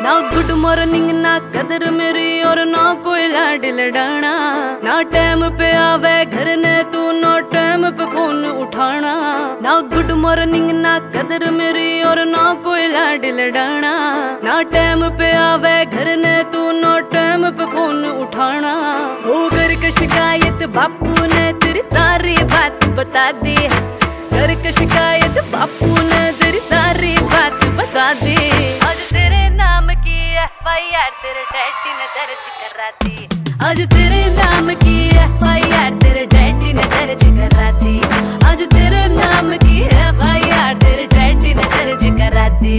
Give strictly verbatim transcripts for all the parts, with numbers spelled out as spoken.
ना good morning ना कदर मेरी और ना कोई लाड लडाना, ना टाइम पे आवे घर ने तू ना टाइम पे फोन उठाना। ना गुड मॉर्निंग ना कदर मेरी और ना कोई लाड लडाना, ना टाइम पे आवे घर ने तू ना टाइम पे फोन उठाना। हो घर का शिकायत बापू ने तेरी सारी बात बता दी, घर का शिकायत बापू ने तेरी सारी बात बता दी। आज तेरे नाम की एफ आई आर तेरे डैडी ने दर्ज करा दी, आज तेरे नाम की एफ आई आर तेरे डैडी ने दर्ज करा दी, आज तेरे नाम की एफ आई आर तेरे डैडी ने दर्ज करा दी।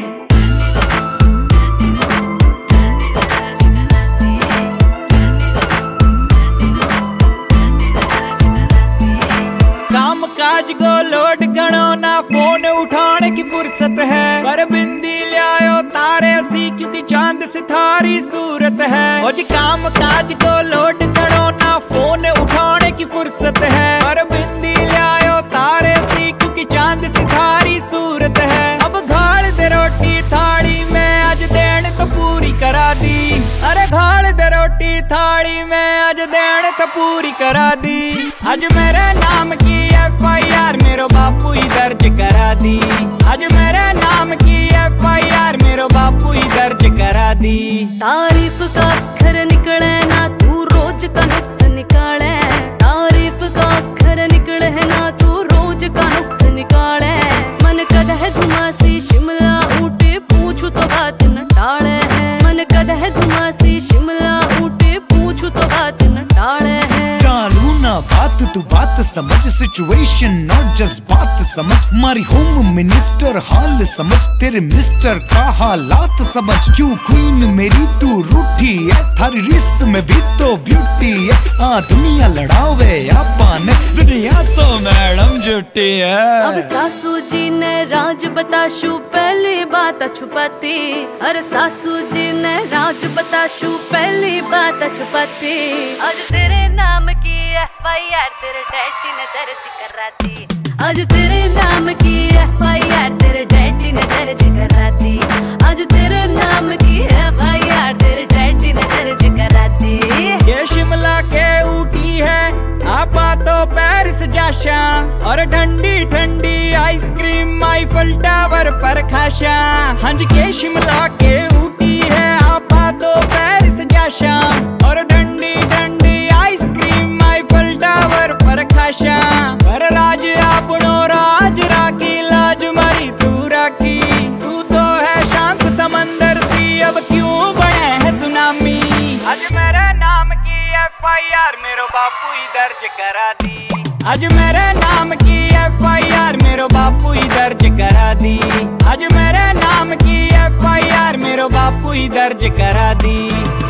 काज को लोड गणो ना फोन उठाने की फुर्सत है, पर बिंदी लियाओ तारे सी क्योंकि चांद सितारी सूरत है। और जी काम काज को लोड गणो ना फोन उठाने की फुर्सत है, पर बिंदी लियाओ तारे सी क्योंकि चांद सितारी सूरत है। अब घाल दे रोटी थाली में आज देन तो पूरी करा दी, अरे घाल दे रोटी थाली में आज देन तो पूरी करा दी। आज मेरे नाम की एफ आई आर मेरो बापू ही दर्ज करा दी, आज मेरे नाम की एफ आई आर मेरो बापू ही दर्ज करा दी। तारीफ का अक्षर निकले ना तू रोज का नुक्स निकाले, तारीफ का अक्षर निकले ना तू रोज का नुक्स निकाले। मन कद है घुमासी शिमला ऊटी पूछू तो बात न टाले है, मन कद है घुमासी शिमला ऊटी पूछू तो बात न टाले है। चालू ना बात तू बात समझ, सिचुएशन नॉट जस्ट बात समझ। मारी होम मिनिस्टर हाल समझ, तेरे मिस्टर का हालात समझ। क्यों क्वीन मेरी तू रूठी है, थारी रिस में भी तो ब्यूटी है। हाँ दुनिया लड़ावे अपन, दुनिया तो मैडम झूठी है। अब सासू जी ने राज बताशु पहली बात छुपाती, अरे सासू जी ने राज बताशु पहली बात छुपाती। आज तेरे नाम की एफ आई आर तेरे डैडी ने दर्ज करा दी, आज तेरे नाम की एफ आई आर तेरे डैडी ने दर्ज करा दी, आज तेरे नाम की एफ आई आर तेरे डैडी ने दर्ज करा दी। ये शिमला के ऊटी है आपा तो पेरिस जाशा, और ठंडी ठंडी आइसक्रीम आईफल टावर पर खाशा। हंज के शिमला के ऊटी है आपा तो पेरिस जाशा, और ठंडी ठंडी आइसक्रीम आईफल टावर पर खाशा। पर राज आपनो राज राखी लाज मारी तू राखी, तू तो है शांत समंदर सी अब क्यों बने है सुनामी। आज मेरे नाम की एफ आई आर मेरो बापू ही दर्ज करा दी, आज मेरे नाम की एफ आई आर मेरो बापू ही दर्ज करा दी, आज मेरे नाम की एफ आई आर मेरो बापू ही दर्ज करा दी।